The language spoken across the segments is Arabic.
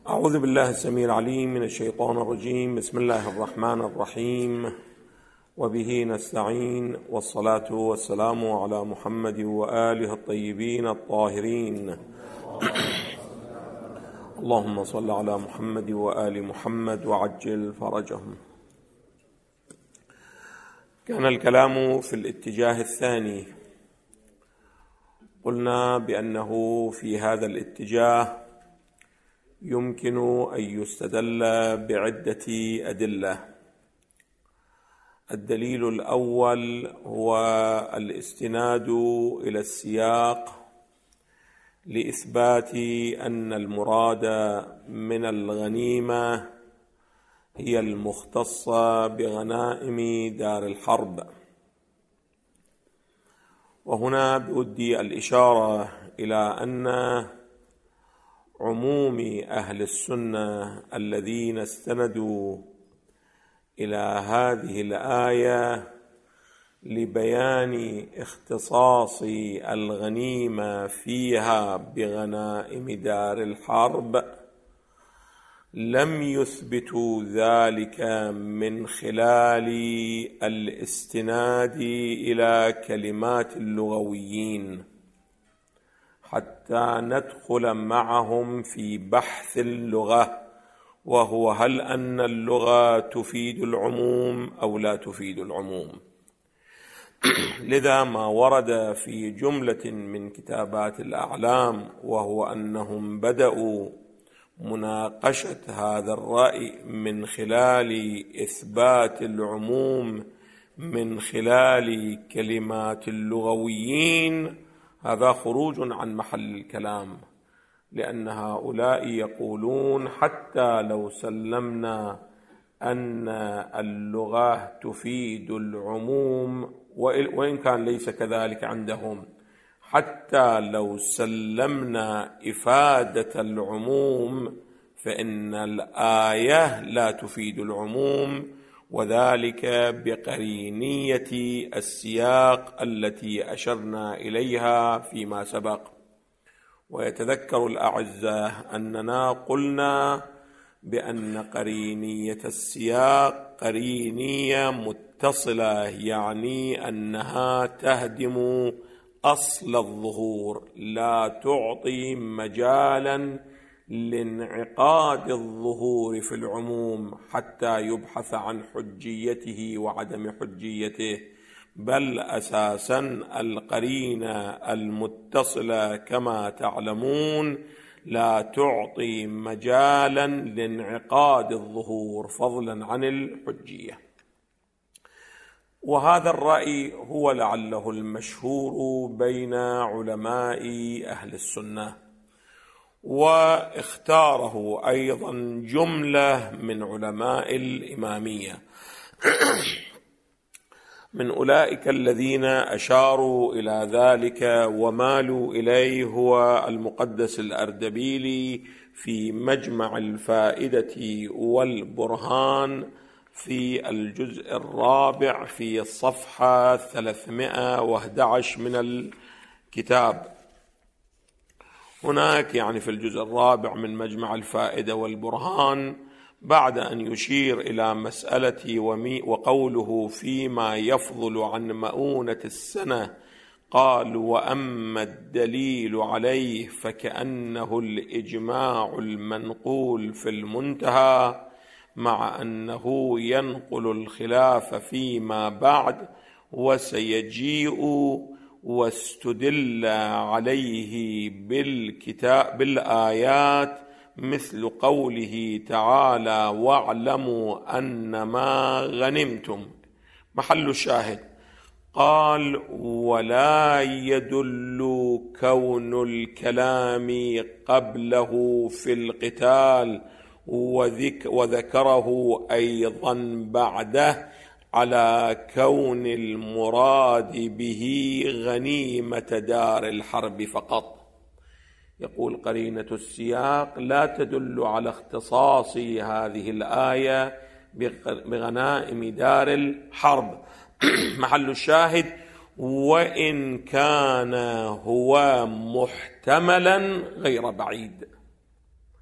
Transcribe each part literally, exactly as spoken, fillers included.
أعوذ بالله السميع العليم من الشيطان الرجيم. بسم الله الرحمن الرحيم، وبه نستعين، والصلاة والسلام على محمد وآله الطيبين الطاهرين. اللهم صل على محمد وآل محمد وعجل فرجهم. كان الكلام في الاتجاه الثاني. قلنا بأنه في هذا الاتجاه يمكن أن يستدل بعدة أدلة. الدليل الأول هو الاستناد إلى السياق لإثبات أن المراد من الغنيمة هي المختصة بغنائم دار الحرب. وهنا بودي الإشارة إلى أن عموم أهل السنة الذين استندوا إلى هذه الآية لبيان اختصاص الغنيمة فيها بغنائم دار الحرب لم يثبتوا ذلك من خلال الاستناد إلى كلمات اللغويين، حتى ندخل معهم في بحث اللغة، وهو هل أن اللغة تفيد العموم أو لا تفيد العموم. لذا ما ورد في جملة من كتابات الأعلام وهو أنهم بدأوا مناقشة هذا الرأي من خلال إثبات العموم من خلال كلمات اللغويين، هذا خروج عن محل الكلام، لأن هؤلاء يقولون حتى لو سلمنا أن اللغة تفيد العموم، وإن كان ليس كذلك عندهم، حتى لو سلمنا إفادة العموم فإن الآية لا تفيد العموم، وذلك بقرينية السياق التي أشرنا إليها فيما سبق. ويتذكر الأعزاء أننا قلنا بأن قرينية السياق قرينية متصلة، يعني أنها تهدم أصل الظهور، لا تعطي مجالا لانعقاد الظهور في العموم حتى يبحث عن حجيته وعدم حجيته، بل أساسا القرينة المتصلة كما تعلمون لا تعطي مجالا لانعقاد الظهور فضلا عن الحجية. وهذا الرأي هو لعله المشهور بين علماء أهل السنة، واختاره أيضا جملة من علماء الإمامية من أولئك الذين أشاروا إلى ذلك ومالوا إليه هو المقدس الأردبيلي في مجمع الفائدة والبرهان في الجزء الرابع في الصفحة ثلاثمائة وأحد عشر من الكتاب. هناك يعني في الجزء الرابع من مجمع الفائدة والبرهان بعد أن يشير إلى مسألة وقوله فيما يفضل عن مؤونة السنة قال: وأما الدليل عليه فكأنه الإجماع المنقول في المنتهى، مع أنه ينقل الخلاف فيما بعد وسيجيء، واستدل عليه بالكتاب بالآيات مثل قوله تعالى: واعلموا أن ما غنمتم. محل الشاهد قال: ولا يدل كون الكلام قبله في القتال وذكره أيضا بعده على كون المراد به غنيمة دار الحرب فقط. يقول: قرينة السياق لا تدل على اختصاص هذه الآية بغنائم دار الحرب. محل الشاهد: وإن كان هو محتملا غير بعيد.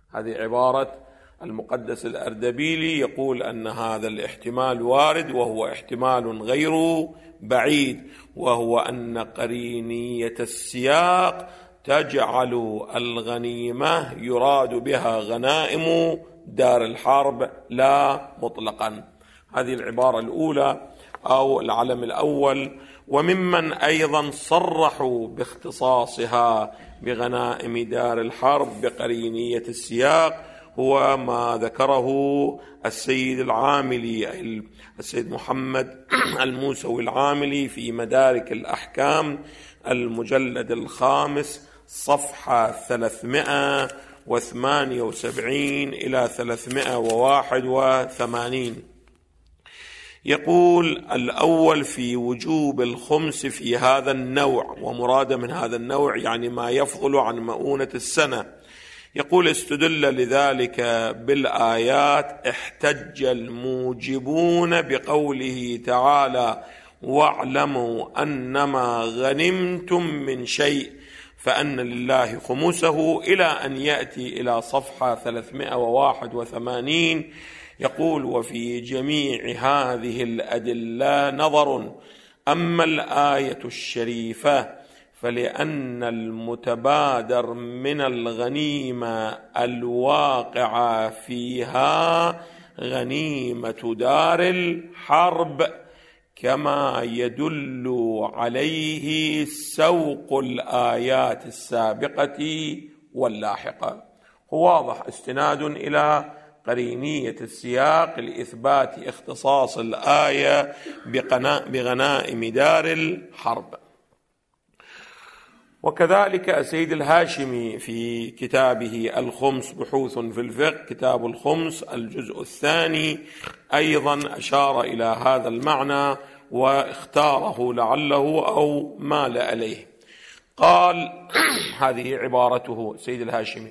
هذه عبارة المقدس الأردبيلي، يقول أن هذا الاحتمال وارد وهو احتمال غير بعيد، وهو أن قرينية السياق تجعل الغنيمة يراد بها غنائم دار الحرب لا مطلقا. هذه العبارة الأولى أو العلم الأول. وممن أيضا صرحوا باختصاصها بغنائم دار الحرب بقرينية السياق هو ما ذكره السيد العاملي، السيد محمد الموسوي العاملي في مدارك الأحكام المجلد الخامس صفحة ثلاثمائة وثمانية وسبعين إلى ثلاثمائة وواحد وثمانين. يقول: الأول في وجوب الخمس في هذا النوع، ومراد من هذا النوع يعني ما يفضل عن مؤونة السنة. يقول: استدل لذلك بالآيات احتج الموجبون بقوله تعالى: واعلموا أنما غنمتم من شيء فأن لله خمسه، إلى أن يأتي إلى صفحة ثلاثمائة وواحد وثمانين. يقول: وفي جميع هذه الأدلة نظر. أما الآية الشريفة فلأن المتبادر من الغنيمة الواقعة فيها غنيمة دار الحرب، كما يدل عليه سوق الآيات السابقة واللاحقة. هو واضح استناد إلى قرينية السياق لإثبات اختصاص الآية بغنائم دار الحرب. وكذلك السيد الهاشمي في كتابه الخمس بحوث في الفقه، كتاب الخمس الجزء الثاني، أيضا أشار إلى هذا المعنى واختاره لعله أو مال إليه. قال هذه عبارته السيد الهاشمي،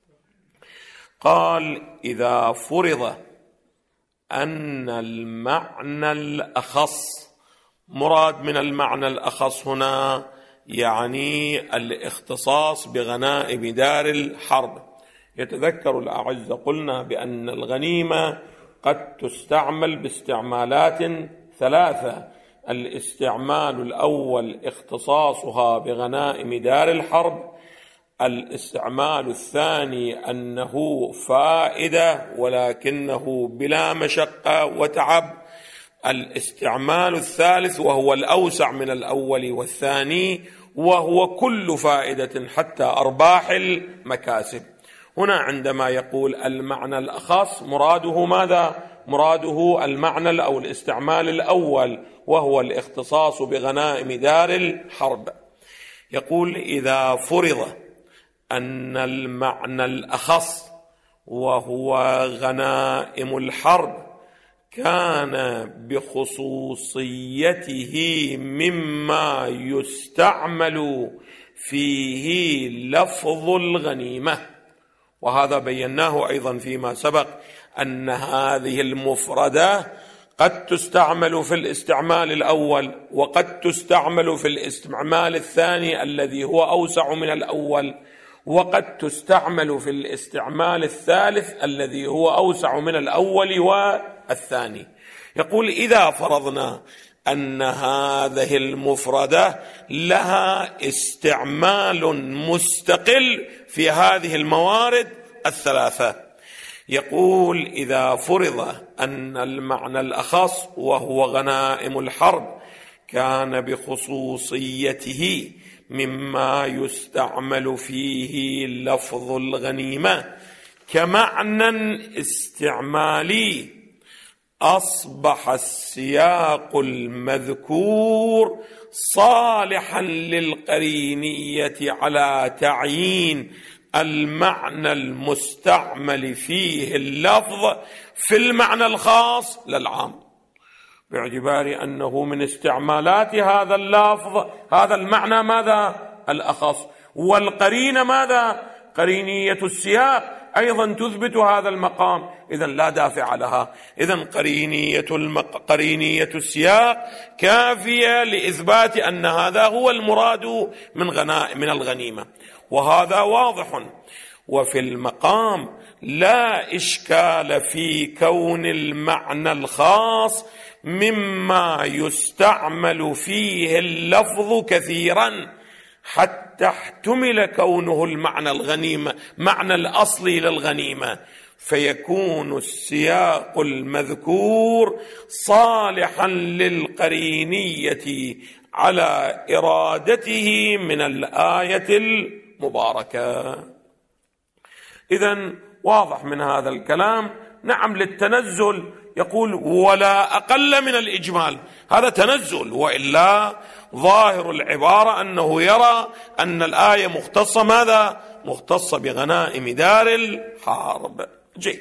قال: إذا فرض أن المعنى الأخص، مراد من المعنى الأخص هنا يعني الاختصاص بغنائم دار الحرب. يتذكر الأعزة قلنا بأن الغنيمة قد تستعمل باستعمالات ثلاثة: الاستعمال الأول اختصاصها بغنائم دار الحرب، الاستعمال الثاني أنه فائدة ولكنه بلا مشقة وتعب، الاستعمال الثالث وهو الأوسع من الأول والثاني وهو كل فائدة حتى أرباح المكاسب. هنا عندما يقول المعنى الأخص مراده ماذا؟ مراده المعنى أو الاستعمال الأول وهو الاختصاص بغنائم دار الحرب. يقول: إذا فرض أن المعنى الأخص وهو غنائم الحرب كان بخصوصيته مما يستعمل فيه لفظ الغنيمة، وهذا بيناه أيضا فيما سبق أن هذه المفردة قد تستعمل في الاستعمال الأول وقد تستعمل في الاستعمال الثاني الذي هو أوسع من الأول، وقد تستعمل في الاستعمال الثالث الذي هو أوسع من الأول والثاني. يقول: إذا فرضنا أن هذه المفردة لها استعمال مستقل في هذه الموارد الثلاثة، يقول: إذا فرض أن المعنى الأخص وهو غنائم الحرب كان بخصوصيته مما يستعمل فيه لفظ الغنيمة كمعنى استعمالي، أصبح السياق المذكور صالحا للقرينية على تعيين المعنى المستعمل فيه اللفظ في المعنى الخاص للعام، باعتبار أنه من استعمالات هذا اللفظ هذا المعنى ماذا؟ الأخص، والقرينة ماذا؟ قرينية السياق أيضا تثبت هذا المقام، إذن لا دافع لها. إذن قرينية, المق... قرينية السياق كافية لإثبات أن هذا هو المراد من, غنا... من الغنيمة، وهذا واضح. وفي المقام لا إشكال في كون المعنى الخاص مما يستعمل فيه اللفظ كثيرا حتى احتمل كونه المعنى الغنيمة معنى الأصلي للغنيمة، فيكون السياق المذكور صالحا للقرينية على إرادته من الآية المباركة. إذن واضح من هذا الكلام نعم للتنزل، يقول ولا أقل من الإجمال، هذا تنزل، وإلا ظاهر العبارة أنه يرى أن الآية مختصة ماذا؟ مختصة بغنائم دار الحرب. جيد،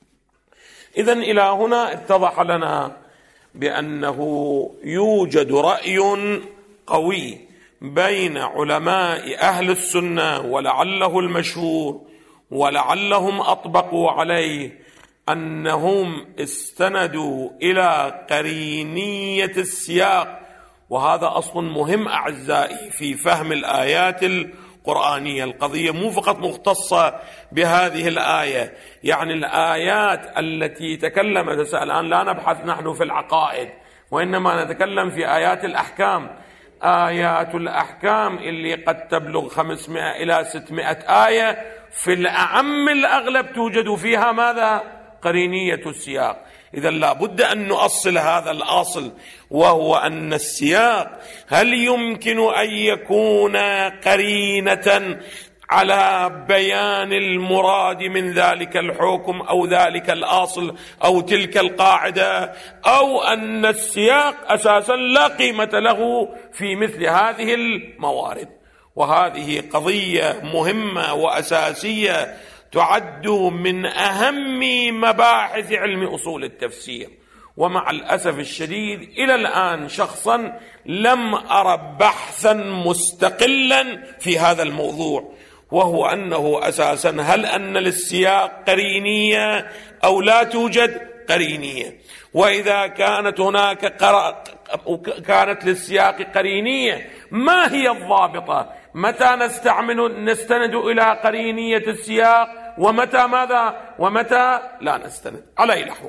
إذن إلى هنا اتضح لنا بأنه يوجد رأي قوي بين علماء أهل السنة ولعله المشهور ولعلهم أطبقوا عليه أنهم استندوا إلى قرينية السياق، وهذا أصل مهم أعزائي في فهم الآيات القرآنية. القضية مو فقط مختصة بهذه الآية، يعني الآيات التي تكلمت الآن لا نبحث نحن في العقائد، وإنما نتكلم في آيات الأحكام. آيات الأحكام اللي قد تبلغ خمسمائة إلى ستمائة آية في الأعم الأغلب توجد فيها ماذا؟ قرينية السياق. إذا لا بد أن نؤصل هذا الأصل، وهو أن السياق هل يمكن أن يكون قرينة على بيان المراد من ذلك الحكم أو ذلك الأصل أو تلك القاعدة، أو أن السياق أساسا لا قيمة له في مثل هذه الموارد. وهذه قضية مهمة وأساسية تعد من أهم مباحث علم أصول التفسير. ومع الأسف الشديد إلى الآن شخصا لم أرى بحثا مستقلا في هذا الموضوع، وهو أنه أساسا هل أن للسياق قرينية أو لا توجد قرينية؟ وإذا كانت هناك قر... كانت للسياق قرينية، ما هي الضابطة؟ متى نستعمل نستند إلى قرينية السياق، ومتى ماذا؟ ومتى لا نستند؟ على أي الأحوال،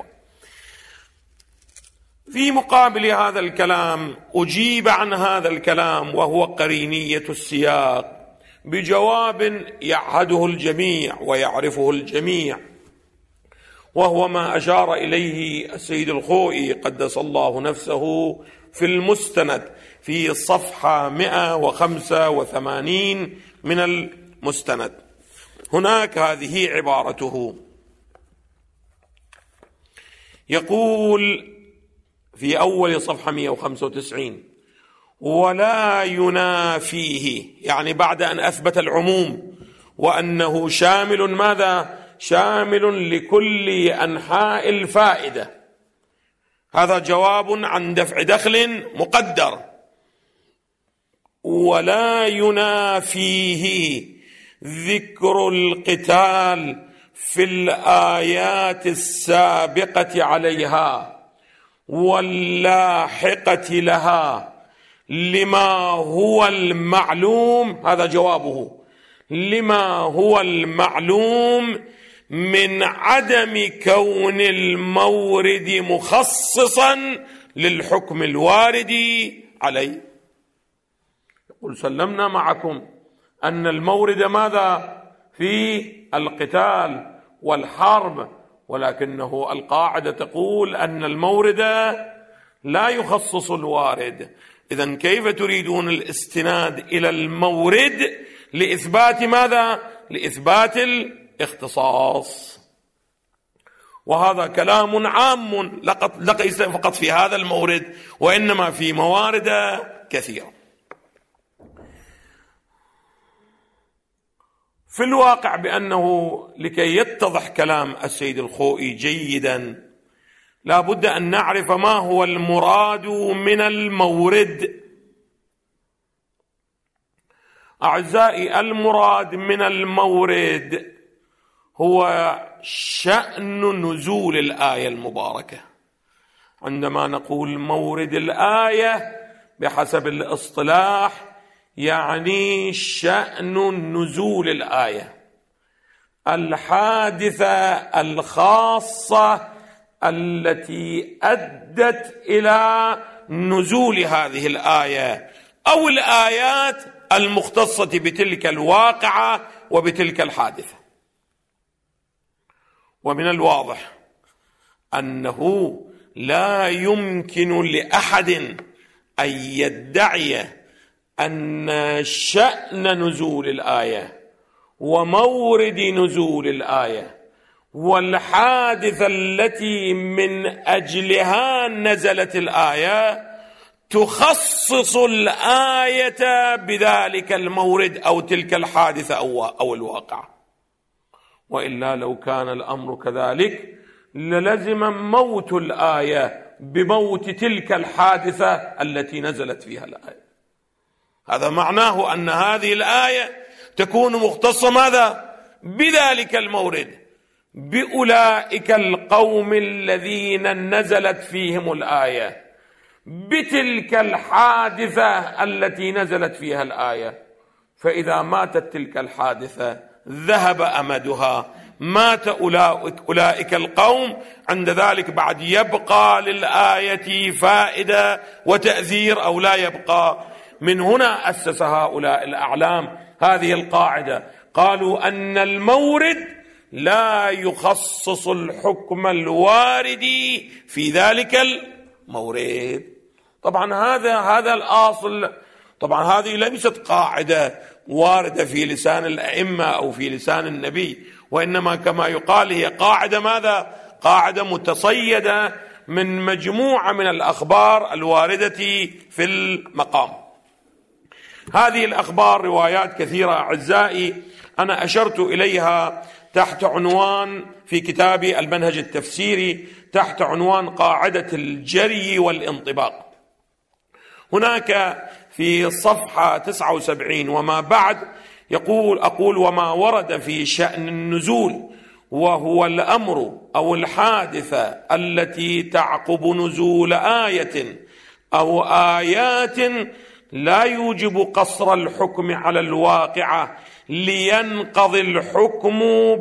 في مقابل هذا الكلام أجيب عن هذا الكلام وهو قرينية السياق بجواب يعهده الجميع ويعرفه الجميع، وهو ما أشار إليه السيد الخوئي قدس الله نفسه في المستند في صفحة مئة وخمسة وثمانين من المستند. هناك هذه عبارته، يقول في أول صفحة مئة وخمسة وتسعين: ولا ينافيه، يعني بعد أن أثبت العموم وأنه شامل ماذا؟ شامل لكل أنحاء الفائدة. هذا جواب عن دفع دخل مقدر. ولا ينافيه ذكر القتال في الآيات السابقة عليها واللاحقة لها لما هو المعلوم، هذا جوابه، لما هو المعلوم من عدم كون المورد مخصصا للحكم الوارد عليه. يقول سلمنا معكم أن المورد ماذا؟ في القتال والحرب، ولكنه القاعدة تقول أن المورد لا يخصص الوارد. إذن كيف تريدون الاستناد إلى المورد لإثبات ماذا؟ لإثبات الاختصاص. وهذا كلام عام ليس فقط في هذا المورد، وإنما في موارد كثيرة. في الواقع بأنه لكي يتضح كلام السيد الخوئي جيدا لا بد أن نعرف ما هو المراد من المورد. أعزائي، المراد من المورد هو شأن نزول الآية المباركة. عندما نقول مورد الآية بحسب الاصطلاح يعني شأن نزول الآية. الحادثة الخاصة التي أدت إلى نزول هذه الآية أو الآيات المختصة بتلك الواقعة وبتلك الحادثة. ومن الواضح أنه لا يمكن لأحد أن يدعي أن شأن نزول الآية ومورد نزول الآية والحادثة التي من أجلها نزلت الآية تخصص الآية بذلك المورد أو تلك الحادثة أو الواقع، وإلا لو كان الأمر كذلك للزم موت الآية بموت تلك الحادثة التي نزلت فيها الآية. هذا معناه أن هذه الآية تكون مختصة ماذا؟ بذلك المورد، بأولئك القوم الذين نزلت فيهم الآية، بتلك الحادثة التي نزلت فيها الآية. فإذا ماتت تلك الحادثة ذهب أمدها، مات أولئك القوم، عند ذلك بعد يبقى للآية فائدة وتأثير أو لا يبقى. من هنا أسس هؤلاء الأعلام هذه القاعدة، قالوا أن المورد لا يخصص الحكم الوارد في ذلك المورد. طبعا هذا هذا الأصل، طبعا هذه ليست قاعدة واردة في لسان الأئمة أو في لسان النبي، وإنما كما يقال هي قاعدة ماذا؟ قاعدة متصيدة من مجموعة من الأخبار الواردة في المقام. هذه الأخبار روايات كثيرة أعزائي، أنا أشرت إليها تحت عنوان في كتابي المنهج التفسيري تحت عنوان قاعدة الجري والانطباق. هناك في صفحة تسعة وسبعين وما بعد يقول أقول وما ورد في شأن النزول وهو الأمر أو الحادثة التي تعقب نزول آية أو آيات لا يوجب قصر الحكم على الواقعة لينقضي الحكم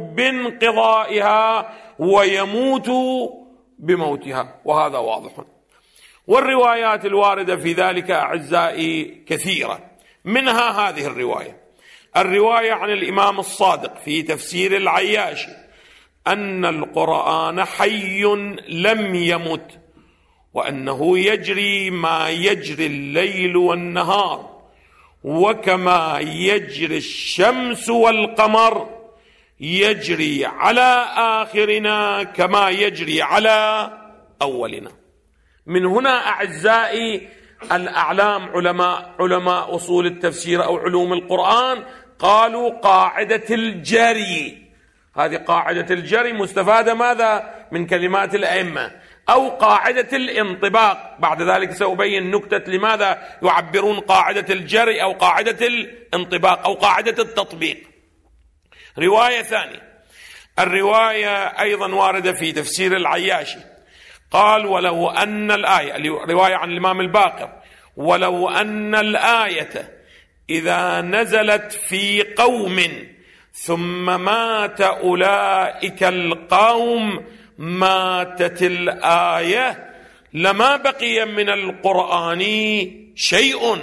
بانقضائها ويموت بموتها، وهذا واضح. والروايات الواردة في ذلك أعزائي كثيرة، منها هذه الرواية الرواية عن الإمام الصادق في تفسير العياشي أن القرآن حي لم يمت، وأنه يجري ما يجري الليل والنهار، وكما يجري الشمس والقمر يجري على آخرنا كما يجري على أولنا. من هنا أعزائي الأعلام علماء علماء أصول التفسير أو علوم القرآن قالوا قاعدة الجري، هذه قاعدة الجري مستفادة ماذا؟ من كلمات الأئمة، أو قاعدة الانطباق. بعد ذلك سأبين نكتة لماذا يعبرون قاعدة الجري أو قاعدة الانطباق أو قاعدة التطبيق. رواية ثانية، الرواية أيضا واردة في تفسير العياشي، قال ولو أن الآية، رواية عن الإمام الباقر، ولو أن الآية إذا نزلت في قوم ثم مات أولئك القوم ماتت الآية لما بقي من القرآن شيء،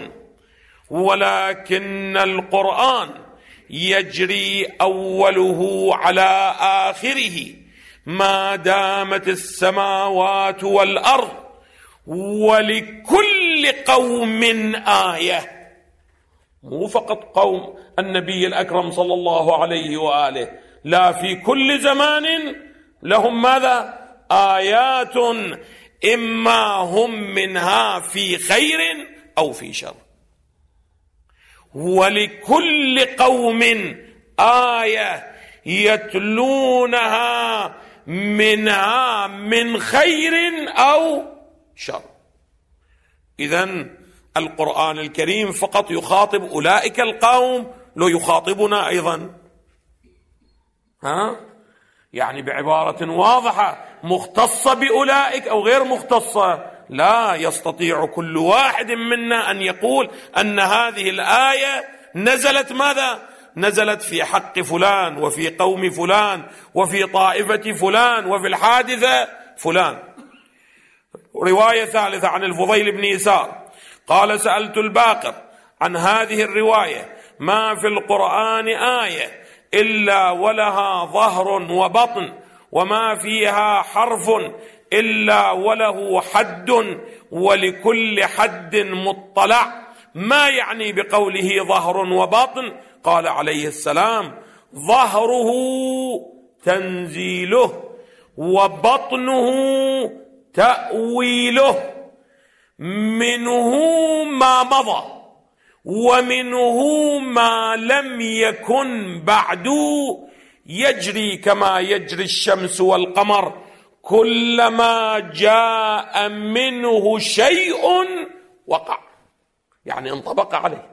ولكن القرآن يجري أوله على آخره ما دامت السماوات والأرض، ولكل قوم آية. مو فقط قوم النبي الأكرم صلى الله عليه وآله، لا، في كل زمان لهم ماذا؟ آيات، إما هم منها في خير أو في شر، ولكل قوم آية يتلونها منها من خير أو شر. إذن القرآن الكريم فقط يخاطب أولئك القوم، لو يخاطبنا أيضا، ها؟ يعني بعبارة واضحة مختصة بأولئك أو غير مختصة؟ لا يستطيع كل واحد منا أن يقول أن هذه الآية نزلت ماذا؟ نزلت في حق فلان وفي قوم فلان وفي طائفة فلان وفي الحادثة فلان. رواية ثالثة عن الفضيل بن يسار قال: سألت الباقر عن هذه الرواية: ما في القرآن آية إلا ولها ظهر وبطن، وما فيها حرف إلا وله حد، ولكل حد مطلع، ما يعني بقوله ظهر وبطن؟ قال عليه السلام: ظهره تنزيله، وبطنه تأويله، منه ما مضى ومنه ما لم يكن بعد، يجري كما يجري الشمس والقمر، كلما جاء منه شيء وقع، يعني انطبق عليه.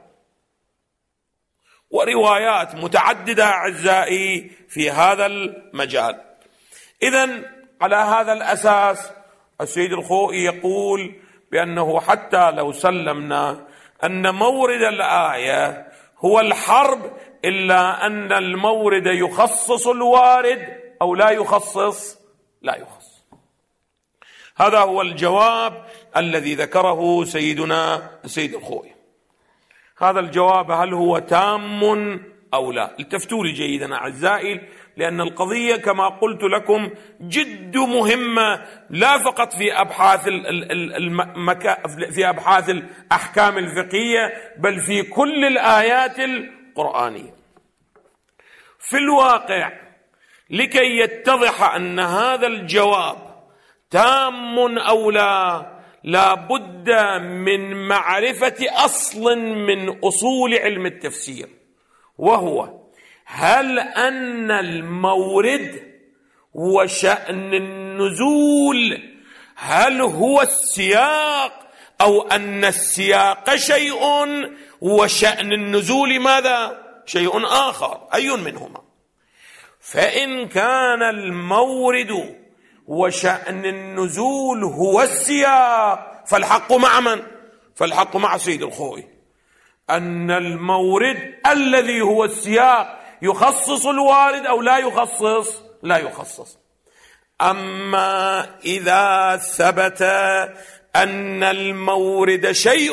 وروايات متعددة أعزائي في هذا المجال. إذن على هذا الأساس السيد الخوئي يقول بأنه حتى لو سلمنا أن مورد الآية هو الحرب، إلا أن المورد يخصص الوارد أو لا يخصص؟ لا يخصص. هذا هو الجواب الذي ذكره سيدنا السيد الخوئي. هذا الجواب هل هو تام أو لا؟ التفتوا لي جيدا أعزائي، لأن القضية كما قلت لكم جد مهمة، لا فقط في أبحاث المكا... في أبحاث الأحكام الفقهية، بل في كل الآيات القرآنية. في الواقع لكي يتضح أن هذا الجواب تام أو لا، لا بد من معرفة أصل من أصول علم التفسير، وهو: هل أن المورد وشأن النزول هل هو السياق، أو أن السياق شيء وشأن النزول ماذا؟ شيء آخر، أي منهما؟ فإن كان المورد وشأن النزول هو السياق فالحق مع من؟ فالحق مع سيد الخوئي، أن المورد الذي هو السياق يخصص الوارد أو لا يخصص؟ لا يخصص. أما إذا ثبت أن المورد شيء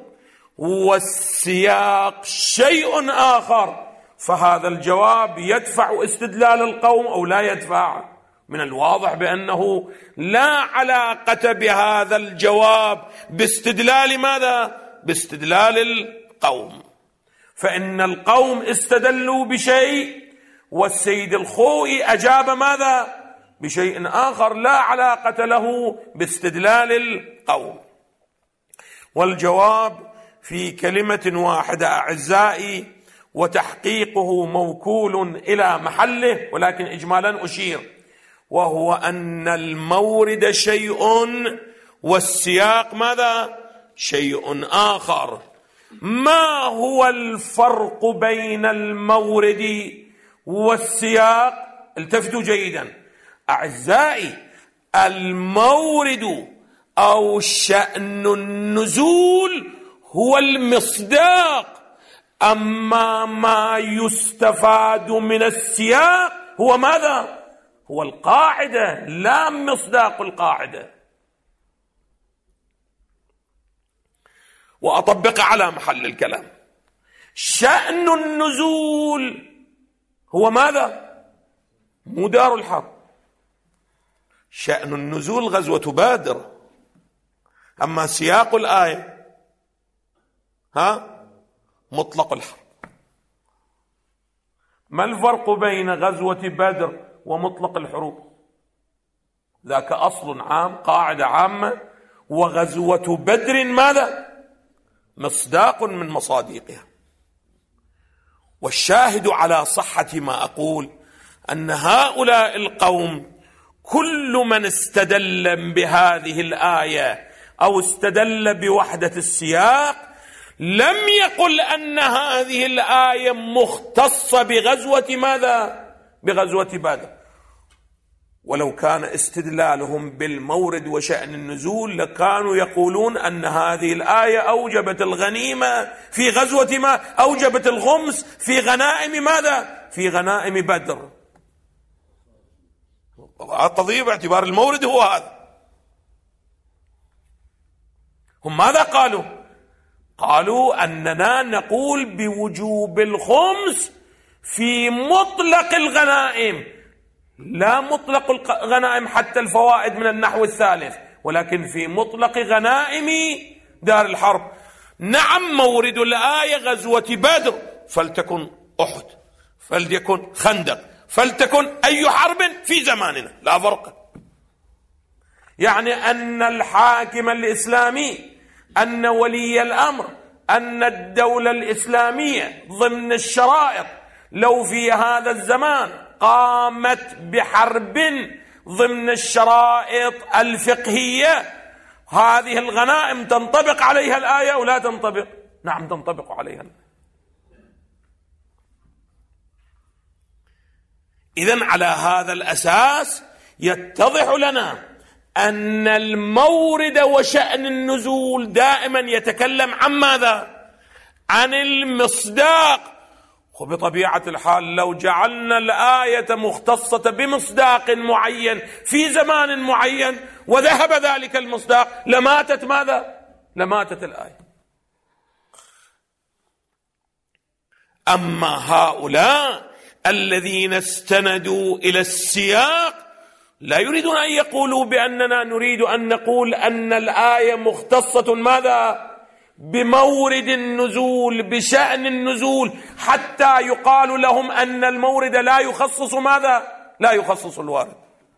والسياق شيء آخر، فهذا الجواب يدفع استدلال القوم أو لا يدفع؟ من الواضح بأنه لا علاقة بهذا الجواب باستدلال ماذا؟ باستدلال القوم. فإن القوم استدلوا بشيء والسيد الخوئي أجاب ماذا؟ بشيء آخر لا علاقة له باستدلال القوم. والجواب في كلمة واحدة أعزائي، وتحقيقه موكول إلى محله، ولكن إجمالا أشير، وهو أن المورد شيء والسياق ماذا؟ شيء آخر. ما هو الفرق بين المورد والسياق؟ التفتوا جيدا أعزائي، المورد أو شأن النزول هو المصداق، أما ما يستفاد من السياق هو ماذا؟ هو القاعدة، لا مصداق القاعدة. وأطبق على محل الكلام. شأن النزول هو ماذا؟ مدار الحرب. شأن النزول غزوة بدر، أما سياق الآية ها مطلق الحرب. ما الفرق بين غزوة بدر ومطلق الحروب؟ ذاك أصل عام، قاعدة عامة، وغزوة بدر ماذا؟ مصداق من مصادقها. والشاهد على صحة ما أقول أن هؤلاء القوم كل من استدل بهذه الآية أو استدل بوحدة السياق لم يقل أن هذه الآية مختصة بغزوة ماذا؟ بغزوة بدر. ولو كان استدلالهم بالمورد وشأن النزول لكانوا يقولون أن هذه الآية أوجبت الغنيمة في غزوة ما أوجبت الخمس في غنائم ماذا؟ في غنائم بدر. القضية باعتبار المورد هو هذا. هم ماذا قالوا؟ قالوا أننا نقول بوجوب الخمس في مطلق الغنائم، لا مطلق الغنائم حتى الفوائد من النحو الثالث، ولكن في مطلق غنائم دار الحرب. نعم مورد الآية غزوة بدر، فلتكن أحد، فليكن خندق، فلتكن أي حرب في زماننا، لا فرق. يعني أن الحاكم الإسلامي، أن ولي الأمر، أن الدولة الإسلامية ضمن الشرائط لو في هذا الزمان قامت بحرب ضمن الشرائط الفقهية، هذه الغنائم تنطبق عليها الآية ولا تنطبق؟ نعم تنطبق عليها. إذن على هذا الأساس يتضح لنا أن المورد وشأن النزول دائما يتكلم عن ماذا؟ عن المصداق. وبطبيعة الحال لو جعلنا الآية مختصة بمصداق معين في زمان معين وذهب ذلك المصداق لماتت ماذا؟ لماتت الآية. أما هؤلاء الذين استندوا إلى السياق لا يريدون أن يقولوا بأننا نريد أن نقول أن الآية مختصة ماذا؟ بمورد النزول، بشأن النزول، حتى يقال لهم أن المورد لا يخصص ماذا؟ لا يخصص الوارد.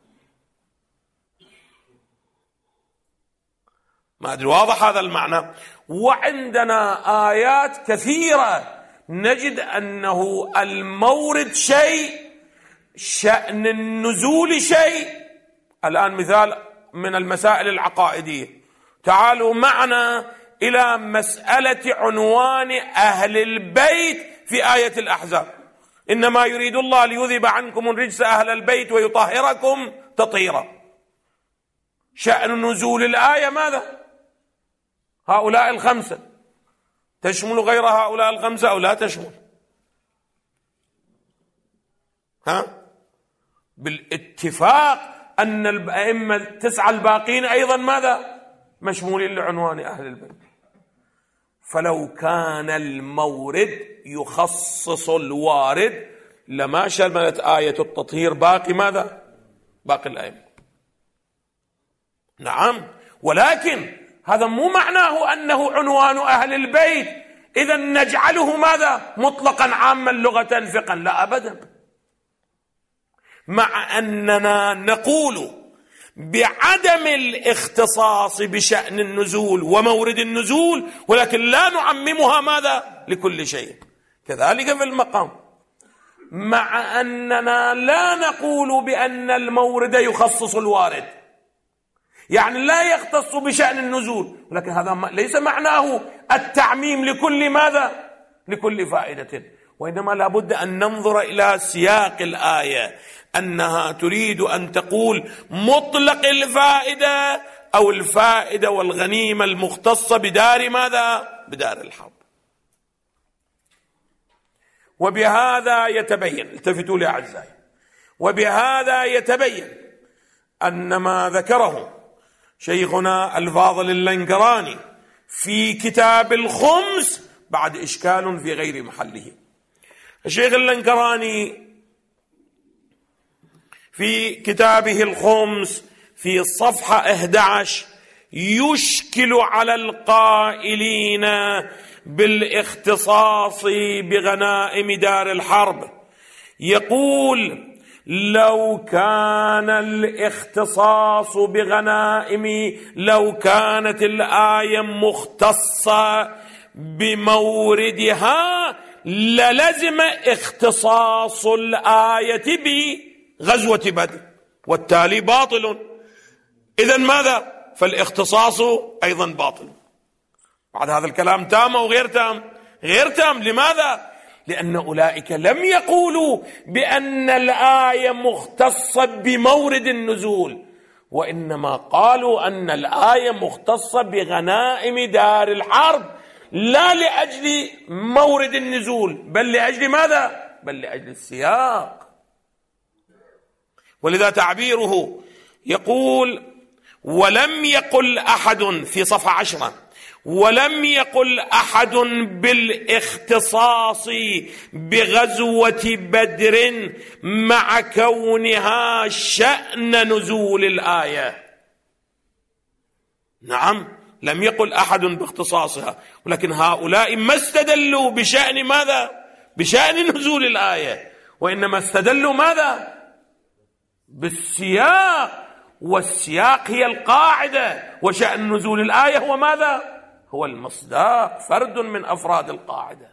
ما أدري واضح هذا المعنى. وعندنا آيات كثيرة نجد أنه المورد شيء، شأن النزول شيء. الآن مثال من المسائل العقائدية، تعالوا معنا إلى مسألة عنوان أهل البيت في آية الأحزاب: إنما يريد الله ليذهب عنكم الرجس أهل البيت ويطهركم تطهيرا. شأن نزول الآية ماذا؟ هؤلاء الخمسة. تشمل غير هؤلاء الخمسة أو لا تشمل؟ ها؟ بالاتفاق أن الأئمة التسعة الباقين أيضا ماذا؟ مشمولين لعنوان أهل البيت. فلو كان المورد يخصص الوارد لما شملت آية التطهير باقي ماذا؟ باقي الأئمة. نعم، ولكن هذا مو معناه أنه عنوان أهل البيت إذا نجعله ماذا؟ مطلقا عاما لغة فقها، لا أبدا. مع أننا نقول بعدم الاختصاص بشأن النزول ومورد النزول، ولكن لا نعممها ماذا؟ لكل شيء. كذلك في المقام، مع أننا لا نقول بأن المورد يخصص الوارد، يعني لا يختص بشأن النزول، ولكن هذا ليس معناه التعميم لكل ماذا؟ لكل فائدة. وإنما لابد أن ننظر إلى سياق الآية، أنها تريد أن تقول مطلق الفائدة أو الفائدة والغنيمة المختصة بدار ماذا؟ بدار الحرب. وبهذا يتبين، التفتوا لي أعزائي، وبهذا يتبين أن ما ذكره شيخنا الفاضل اللنقراني في كتاب الخمس بعد إشكال في غير محله. الشيخ اللنقراني في كتابه الخمس في الصفحة أحد عشر يشكل على القائلين بالاختصاص بغنائم دار الحرب، يقول: لو كان الاختصاص بغنائم، لو كانت الآية مختصة بموردها للزم اختصاص الآية بغزوة بدر، والتالي باطل. إذن ماذا؟ فالاختصاص أيضا باطل. بعد هذا الكلام تام أو غير تام؟ غير تام. لماذا؟ لأن أولئك لم يقولوا بأن الآية مختصة بمورد النزول، وإنما قالوا أن الآية مختصة بغنائم دار الحرب، لا لأجل مورد النزول، بل لأجل ماذا؟ بل لأجل السياق. ولذا تعبيره يقول: ولم يقل أحد في صفحة عشرة، ولم يقل أحد بالاختصاص بغزوة بدر مع كونها شأن نزول الآية. نعم، لم يقل أحد باختصاصها، ولكن هؤلاء ما استدلوا بشأن ماذا؟ بشأن نزول الآية، وإنما استدلوا ماذا؟ بالسياق، والسياق هي القاعدة، وشأن نزول الآية هو ماذا؟ هو المصداق، فرد من أفراد القاعدة.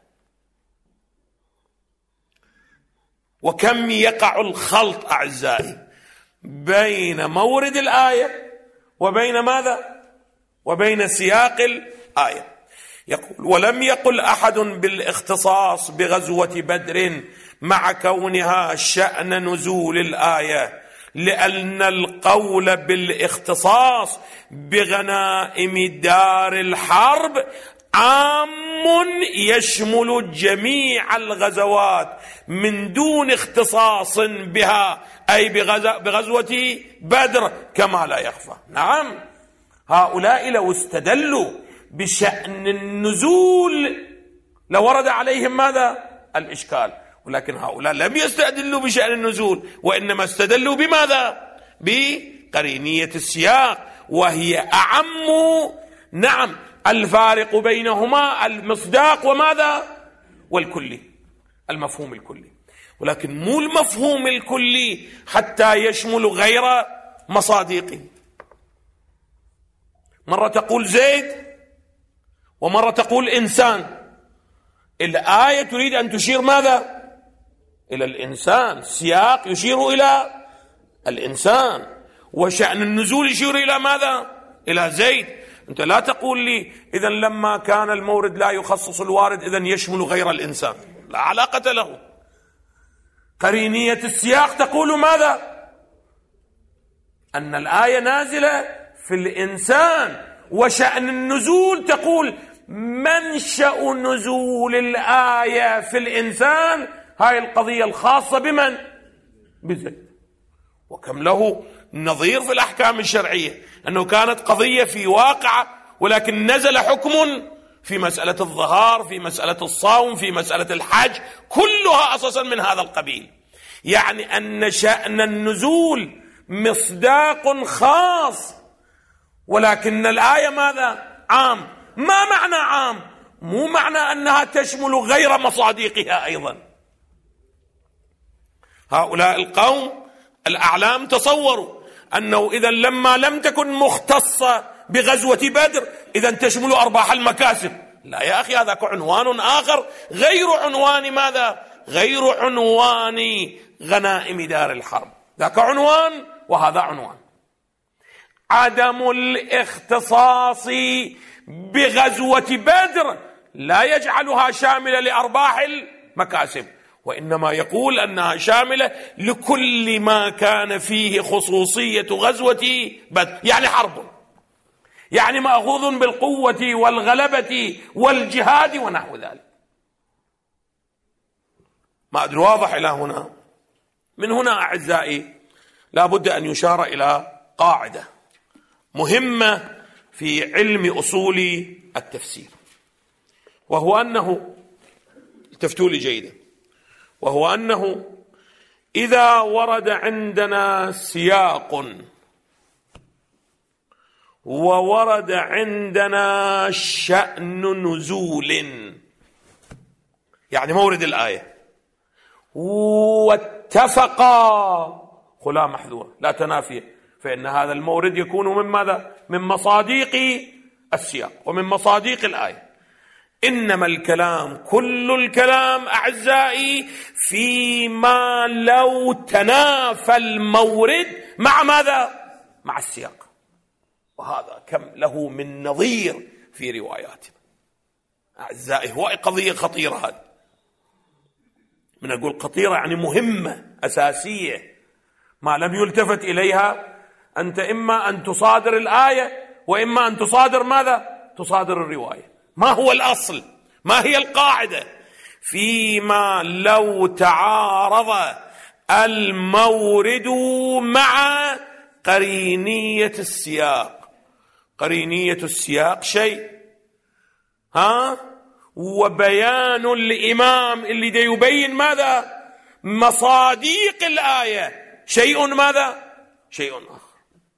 وكم يقع الخلط أعزائي بين مورد الآية وبين ماذا؟ وبين سياق الآية. يقول: ولم يقل أحد بالاختصاص بغزوة بدر مع كونها شأن نزول الآية، لأن القول بالاختصاص بغنائم دار الحرب عام يشمل جميع الغزوات من دون اختصاص بها، أي بغزوة بدر كما لا يخفى. نعم، هؤلاء لو استدلوا بشأن النزول لورد عليهم ماذا؟ الإشكال، ولكن هؤلاء لم يستدلوا بشأن النزول، وإنما استدلوا بماذا؟ بقرينية السياق، وهي أعم. نعم، الفارق بينهما المصداق وماذا؟ والكلي، المفهوم الكلي، ولكن مو المفهوم الكلي حتى يشمل غير مصادقه. مرة تقول زيد ومرة تقول إنسان. الآية تريد أن تشير ماذا؟ إلى الإنسان، السياق يشير إلى الإنسان، وشأن النزول يشير إلى ماذا؟ إلى زيد. أنت لا تقول لي إذن لما كان المورد لا يخصص الوارد إذن يشمل غير الإنسان، لا علاقة له. قرينية السياق تقول ماذا؟ أن الآية نازلة في الإنسان، وشأن النزول تقول منشأ نزول الآية في الإنسان، هاي القضية الخاصة بمن؟ بزيد. وكم له نظير في الأحكام الشرعية، أنه كانت قضية في واقع، ولكن نزل حكم في مسألة الظهار، في مسألة الصوم، في مسألة الحج، كلها أساسا من هذا القبيل. يعني أن شأن النزول مصداق خاص، ولكن الآية ماذا؟ عام. ما معنى عام؟ مو معنى أنها تشمل غير مصادقها أيضا. هؤلاء القوم الأعلام تصوروا أنه إذا لما لم تكن مختصة بغزوة بدر إذا تشمل أرباح المكاسب. لا يا أخي، هذا عنوان آخر غير عنوان ماذا؟ غير عنوان غنائم دار الحرب. ذاك عنوان وهذا عنوان. عدم الاختصاص بغزوة بدر لا يجعلها شاملة لأرباح المكاسب، وإنما يقول أنها شاملة لكل ما كان فيه خصوصية غزوة بدر، يعني حرب، يعني مأخوذ بالقوة والغلبة والجهاد ونحو ذلك. ما أدري واضح إلى هنا؟ من هنا أعزائي لا بد أن يشار إلى قاعدة مهمة في علم أصول التفسير، وهو أنه، التفتوا لي جيدا، وهو أنه إذا ورد عندنا سياق وورد عندنا شأن نزول، يعني مورد الآية، واتفقا خلا محذورة لا تنافي، فإن هذا المورد يكون من ماذا؟ من مصادق السياق ومن مصادق الآية. إنما الكلام، كل الكلام أعزائي، فيما لو تنافى المورد مع ماذا؟ مع السياق، وهذا كم له من نظير في رواياتنا أعزائي. هو قضية خطيرة هذه. من أقول خطيرة يعني مهمة أساسية ما لم يلتفت إليها، أنت إما أن تصادر الآية وإما أن تصادر ماذا؟ تصادر الرواية. ما هو الأصل؟ ما هي القاعدة؟ فيما لو تعارض المورد مع قرينية السياق. قرينية السياق شيء، ها، وبيان الإمام اللي دا يبين ماذا؟ مصاديق الآية شيء ماذا؟ شيء آخر.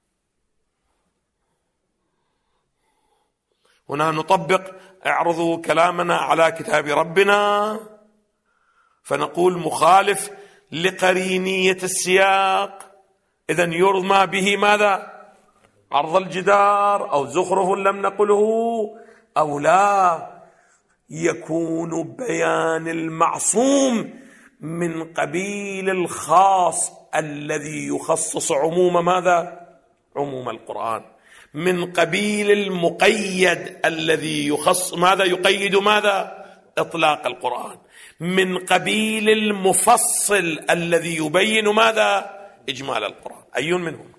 هنا نطبق، اعرضوا كلامنا على كتاب ربنا فنقول مخالف لقرينية السياق، إذن يرمى به ماذا؟ عرض الجدار أو زخرف لم نقله، أو لا يكون بيان المعصوم من قبيل الخاص الذي يخصص عموم ماذا؟ عموم القرآن، من قبيل المقيد الذي يخص ماذا؟ يقيد ماذا؟ إطلاق القرآن، من قبيل المفصل الذي يبين ماذا؟ إجمال القرآن. أي منهم؟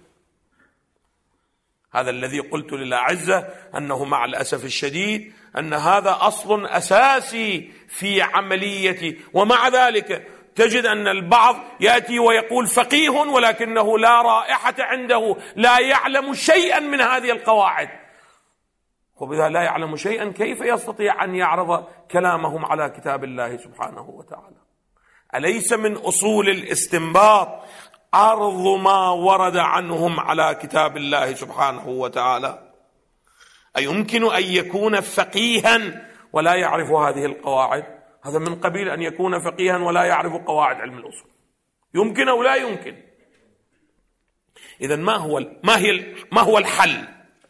هذا الذي قلت للأعزة أنه مع الأسف الشديد أن هذا أصل أساسي في عملية، ومع ذلك تجد أن البعض يأتي ويقول فقيه ولكنه لا رائحة عنده، لا يعلم شيئا من هذه القواعد. وبذا لا يعلم شيئا كيف يستطيع أن يعرض كلامهم على كتاب الله سبحانه وتعالى؟ أليس من أصول الاستنباط عرض ما ورد عنهم على كتاب الله سبحانه وتعالى؟ أيمكن أن يكون فقيها ولا يعرف هذه القواعد؟ هذا من قبيل أن يكون فقيها ولا يعرف قواعد علم الأصول. يمكن أو لا يمكن؟ إذن ما هو ما هي ما هو الحل؟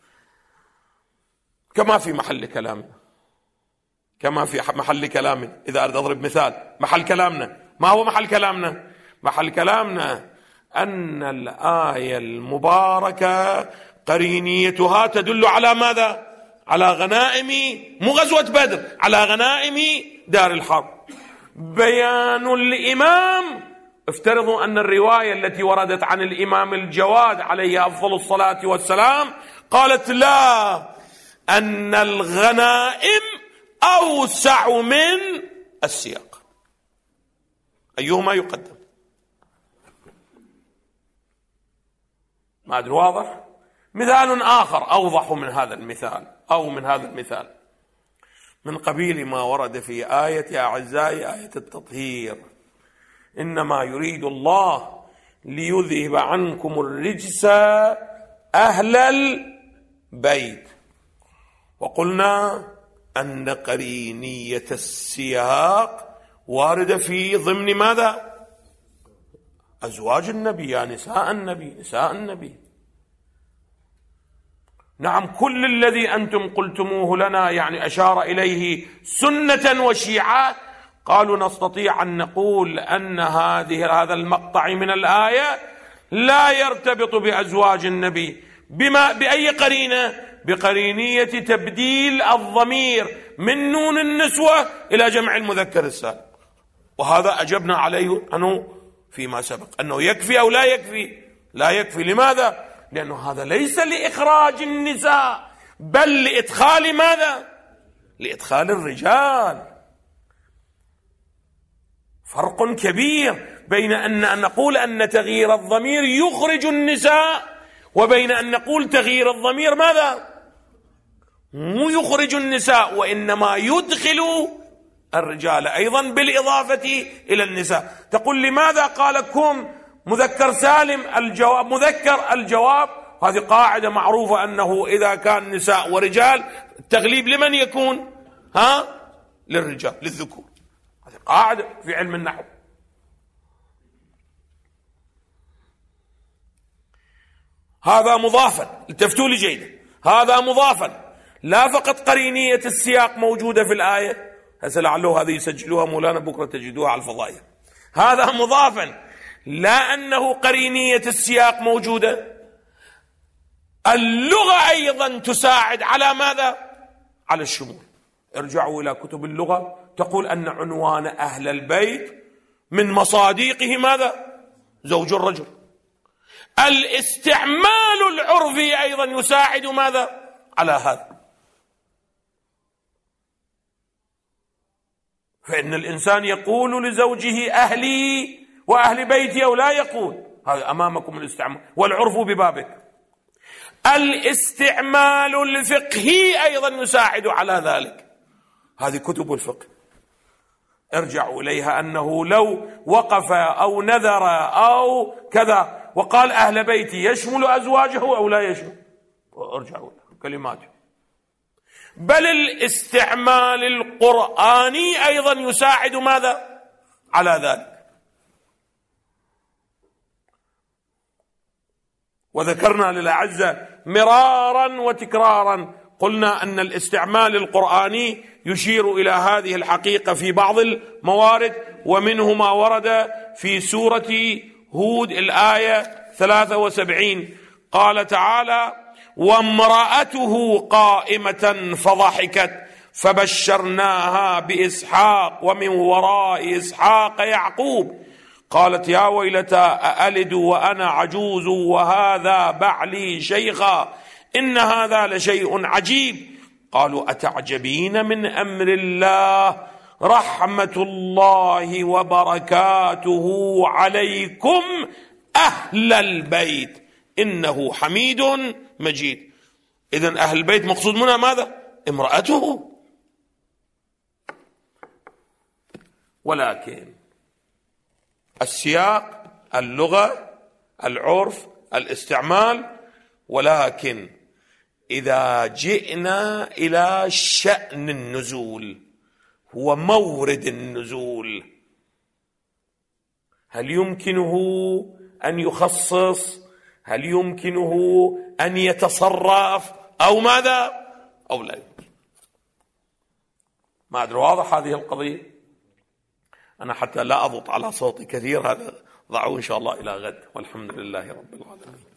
كما في محل كلامنا، كما في محل كلامنا إذا أريد أضرب مثال محل كلامنا، ما هو محل كلامنا؟ محل كلامنا أن الآية المباركة قرينيتها تدل على ماذا؟ على غنائم، مو غزوة بدر، على غنائم دار الحرب. بيان الإمام، افترضوا أن الرواية التي وردت عن الإمام الجواد عليه أفضل الصلاة والسلام قالت لا، أن الغنائم أوسع من السياق، أيهما يقدم؟ ما أدري واضح؟ مثال آخر أوضح من هذا المثال أو من هذا المثال من قبيل ما ورد في آية أعزائي، آية التطهير: إنما يريد الله ليذهب عنكم الرجس أهل البيت. وقلنا أن قرينية السياق واردة في ضمن ماذا؟ أزواج النبي، يا نساء النبي، نساء النبي. نعم، كل الذي أنتم قلتموه لنا يعني أشار إليه سنة وشيعة، قالوا نستطيع أن نقول أن هذه هذا المقطع من الآية لا يرتبط بأزواج النبي. بما بأي قرينة؟ بقرينية تبديل الضمير من نون النسوة إلى جمع المذكر السالم. وهذا أجبنا عليه أنه فيما سبق أنه يكفي أو لا يكفي؟ لا يكفي. لماذا؟ لأنه هذا ليس لإخراج النساء بل لإدخال ماذا؟ لإدخال الرجال. فرق كبير بين أن نقول أن تغيير الضمير يخرج النساء وبين أن نقول تغيير الضمير ماذا؟ مو يخرج النساء وإنما يدخل الرجال أيضا بالإضافة إلى النساء. تقول لماذا قال كم مذكر سالم؟ الجواب مذكر الجواب، هذه قاعدة معروفة أنه إذا كان نساء ورجال التغليب لمن يكون؟ ها؟ للرجال، للذكور. هذه قاعدة في علم النحو. هذا مضافا، التفتوا لي جيدا، هذا مضافا، لا فقط قرينية السياق موجودة في الآية، هسه لعله هذه يسجلوها مولانا بكرة تجدوها على الفضائية. هذا مضافا، لا أنه قرينية السياق موجودة. اللغة أيضا تساعد على ماذا؟ على الشمول. ارجعوا إلى كتب اللغة، تقول أن عنوان أهل البيت من مصاديقه ماذا؟ زوج الرجل. الاستعمال العرفي أيضا يساعد ماذا؟ على هذا. فإن الإنسان يقول لزوجه أهلي وأهل بيتي أو لا يقول، هذا أمامكم الاستعمال، والعرف ببابك. الاستعمال الفقهي أيضا يساعد على ذلك. هذه كتب الفقه ارجعوا إليها، أنه لو وقف أو نذر أو كذا وقال أهل بيتي يشمل أزواجه أو لا يشمل، ارجعوا كلماته. بل الاستعمال القرآني أيضا يساعد ماذا؟ على ذلك. وذكرنا للأعزة مرارا وتكرارا، قلنا أن الاستعمال القرآني يشير إلى هذه الحقيقة في بعض الموارد، ومنه ما ورد في سورة هود الآية ثلاثة وسبعين، قال تعالى: وامرأته قائمة فضحكت فبشرناها بإسحاق ومن وراء إسحاق يعقوب قالت يا ويلتى أألد وأنا عجوز وهذا بعلي شيخا إن هذا لشيء عجيب قالوا أتعجبين من أمر الله رحمة الله وبركاته عليكم أهل البيت إنه حميد مجيد. إذن أهل البيت مقصود منها ماذا؟ امرأته. ولكن السياق، اللغة، العرف، الاستعمال، ولكن إذا جئنا إلى شأن النزول هو مورد النزول، هل يمكنه أن يخصص؟ هل يمكنه أن يتصرف أو ماذا؟ أو لا يمكن؟ ما أدري واضح هذه القضية؟ أنا حتى لا أضغط على صوتي كثير، هذا ضعوه إن شاء الله إلى غد، والحمد لله رب العالمين.